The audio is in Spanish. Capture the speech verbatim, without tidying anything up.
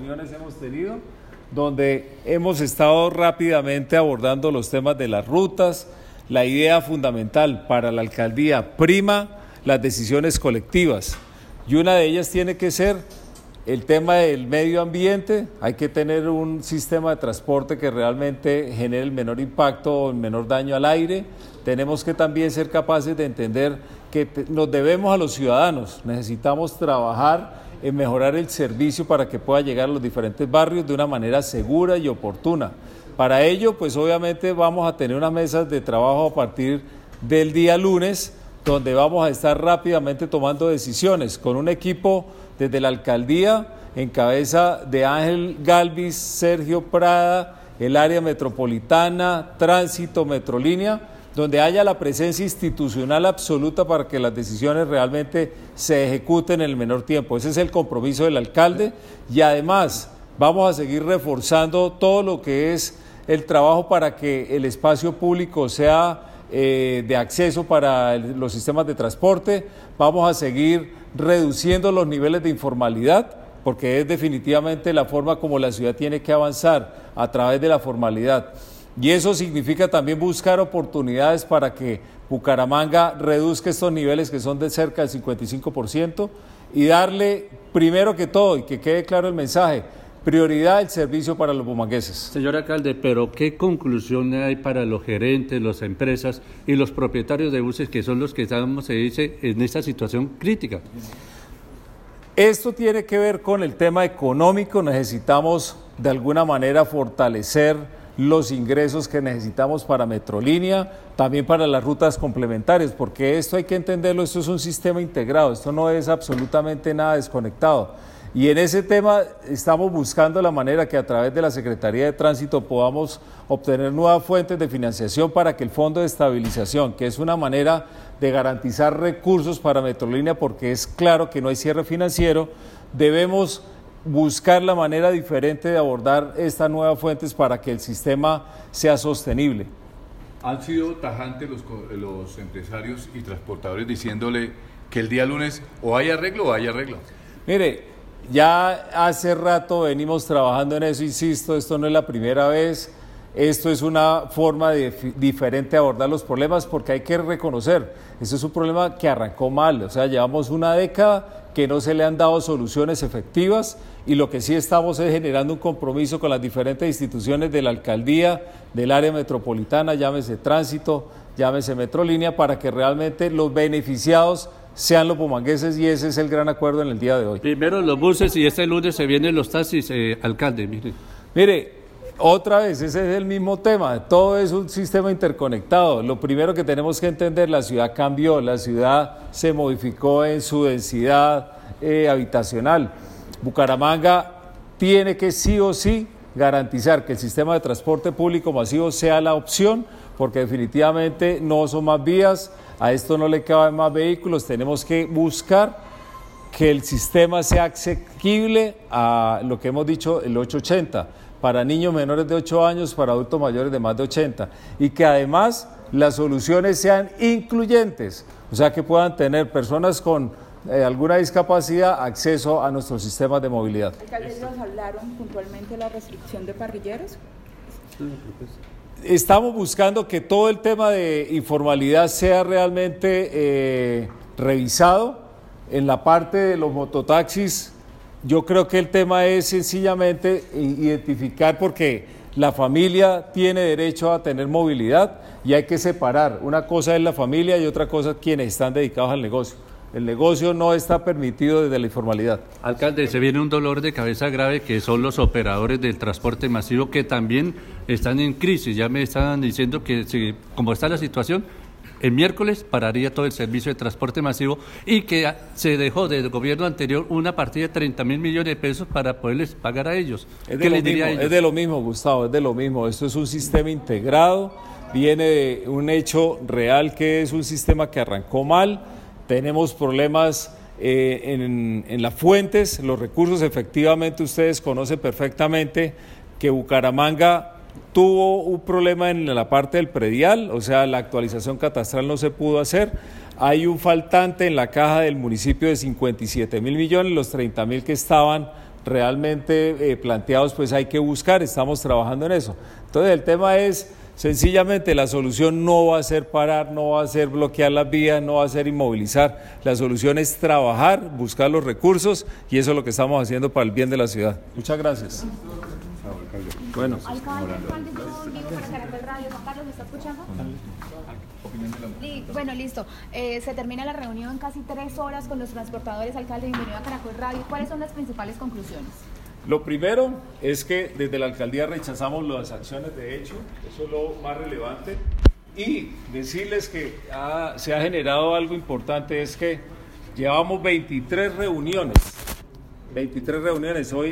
reuniones hemos tenido, donde hemos estado rápidamente abordando los temas de las rutas. La idea fundamental para la alcaldía prima las decisiones colectivas, y una de ellas tiene que ser el tema del medio ambiente. Hay que tener un sistema de transporte que realmente genere el menor impacto o el menor daño al aire. Tenemos que también ser capaces de entender que nos debemos a los ciudadanos, necesitamos trabajar en mejorar el servicio para que pueda llegar a los diferentes barrios de una manera segura y oportuna. Para ello, pues obviamente vamos a tener unas mesas de trabajo a partir del día lunes, donde vamos a estar rápidamente tomando decisiones con un equipo desde la alcaldía, en cabeza de Ángel Galvis, Sergio Prada, el área metropolitana, tránsito, Metrolínea, donde haya la presencia institucional absoluta para que las decisiones realmente se ejecuten en el menor tiempo. Ese es el compromiso del alcalde, y además vamos a seguir reforzando todo lo que es el trabajo para que el espacio público sea eh, de acceso para el, los sistemas de transporte. Vamos a seguir reduciendo los niveles de informalidad, porque es definitivamente la forma como la ciudad tiene que avanzar, a través de la formalidad. Y eso significa también buscar oportunidades para que Bucaramanga reduzca estos niveles que son de cerca del cincuenta y cinco por ciento, y darle, primero que todo, y que quede claro el mensaje, prioridad el servicio para los bumangueses. Señor alcalde, pero ¿qué conclusión hay para los gerentes, las empresas y los propietarios de buses, que son los que estamos, se dice, en esta situación crítica? Esto tiene que ver con el tema económico. Necesitamos de alguna manera fortalecer los ingresos que necesitamos para Metrolínea, también para las rutas complementarias, porque esto hay que entenderlo, esto es un sistema integrado, esto no es absolutamente nada desconectado. Y en ese tema estamos buscando la manera que a través de la Secretaría de Tránsito podamos obtener nuevas fuentes de financiación para que el Fondo de Estabilización, que es una manera de garantizar recursos para Metrolínea, porque es claro que no hay cierre financiero, debemos buscar la manera diferente de abordar estas nuevas fuentes para que el sistema sea sostenible. Han sido tajantes los, los empresarios y transportadores diciéndole que el día lunes o hay arreglo o hay arreglo. Mire, ya hace rato venimos trabajando en eso, insisto, esto no es la primera vez, esto es una forma de, diferente de abordar los problemas, porque hay que reconocer, esto es un problema que arrancó mal, o sea, llevamos una década que no se le han dado soluciones efectivas, y lo que sí estamos es generando un compromiso con las diferentes instituciones de la alcaldía, del área metropolitana, llámese tránsito, llámese Metrolínea, para que realmente los beneficiados sean los bumangueses, y ese es el gran acuerdo en el día de hoy. Primero los buses y este lunes se vienen los taxis, eh, alcalde. Mire. Mire, otra vez, ese es el mismo tema, todo es un sistema interconectado. Lo primero que tenemos que entender, la ciudad cambió, la ciudad se modificó en su densidad eh, habitacional. Bucaramanga tiene que sí o sí garantizar que el sistema de transporte público masivo sea la opción, porque definitivamente no son más vías, a esto no le caben más vehículos. Tenemos que buscar que el sistema sea asequible a lo que hemos dicho, el ochocientos ochenta, para niños menores de ocho años, para adultos mayores de más de ochenta, y que además las soluciones sean incluyentes, o sea, que puedan tener personas con eh, alguna discapacidad acceso a nuestros sistemas de movilidad. ¿Alcaldes nos hablaron puntualmente de la restricción de parrilleros? Estamos buscando que todo el tema de informalidad sea realmente eh, revisado. En la parte de los mototaxis, yo creo que el tema es sencillamente identificar, porque la familia tiene derecho a tener movilidad y hay que separar. Una cosa es la familia y otra cosa quienes están dedicados al negocio. El negocio no está permitido desde la informalidad. Alcalde, se viene un dolor de cabeza grave, que son los operadores del transporte masivo, que también están en crisis. Ya me estaban diciendo que, si, como está la situación, el miércoles pararía todo el servicio de transporte masivo, y que se dejó del gobierno anterior una partida de treinta mil millones de pesos para poderles pagar a ellos. Es ¿Qué de, les lo diría mismo, a ellos? es de lo mismo, Gustavo, es de lo mismo. Esto es un sistema integrado, viene de un hecho real, que es un sistema que arrancó mal. Tenemos problemas eh, en, en las fuentes, los recursos. Efectivamente, ustedes conocen perfectamente que Bucaramanga tuvo un problema en la parte del predial, o sea, la actualización catastral no se pudo hacer. Hay un faltante en la caja del municipio de cincuenta y siete mil millones, los treinta mil que estaban realmente eh, planteados, pues hay que buscar, estamos trabajando en eso. Entonces el tema es, sencillamente la solución no va a ser parar, no va a ser bloquear las vías, no va a ser inmovilizar, la solución es trabajar, buscar los recursos y eso es lo que estamos haciendo para el bien de la ciudad. Muchas gracias. Bueno. Alcalde, alcalde, yo vivo para Caracol Radio. Juan Carlos, ¿me está escuchando? Li- Bueno, listo. Eh, se termina la reunión en casi tres horas con los transportadores. Alcalde, bienvenido a Caracol Radio. ¿Cuáles son las principales conclusiones? Lo primero es que desde la alcaldía rechazamos las acciones de hecho, eso es lo más relevante, y decirles que ha, se ha generado algo importante, es que llevamos veintitrés reuniones, veintitrés reuniones, hoy